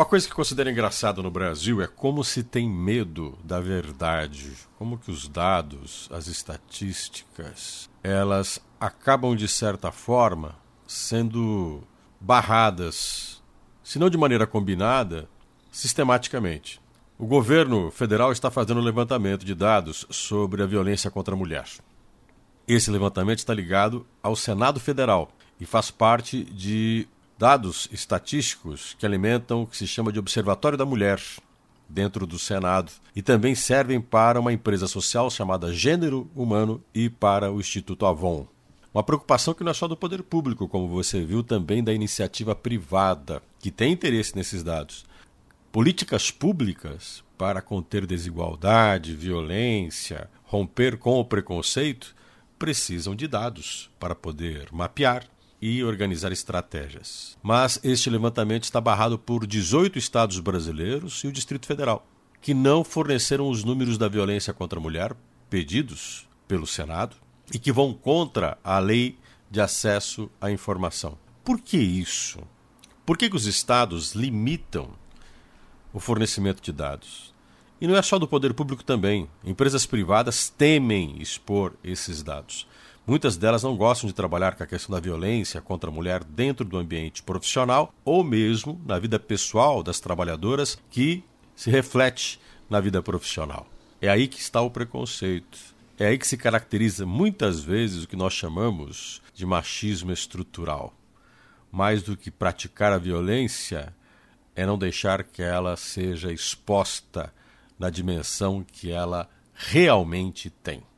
Uma coisa que eu considero engraçada no Brasil é como se tem medo da verdade, como que os dados, as estatísticas, elas acabam de certa forma sendo barradas, se não de maneira combinada, sistematicamente. O governo federal está fazendo um levantamento de dados sobre a violência contra a mulher. Esse levantamento está ligado ao Senado Federal e faz parte de dados estatísticos que alimentam o que se chama de Observatório da Mulher dentro do Senado e também servem para uma empresa social chamada Gênero Humano e para o Instituto Avon. Uma preocupação que não é só do poder público, como você viu, também da iniciativa privada, que tem interesse nesses dados. Políticas públicas para conter desigualdade, violência, romper com o preconceito, precisam de dados para poder mapear e organizar estratégias. Mas este levantamento está barrado por 18 estados brasileiros e o Distrito Federal, que não forneceram os números da violência contra a mulher pedidos pelo Senado e que vão contra a lei de acesso à informação. Por que isso? Por que os estados limitam o fornecimento de dados? E não é só do poder público também. Empresas privadas temem expor esses dados. Muitas delas não gostam de trabalhar com a questão da violência contra a mulher dentro do ambiente profissional ou mesmo na vida pessoal das trabalhadoras que se reflete na vida profissional. É aí que está o preconceito. É aí que se caracteriza muitas vezes o que nós chamamos de machismo estrutural. Mais do que praticar a violência, é não deixar que ela seja exposta na dimensão que ela realmente tem.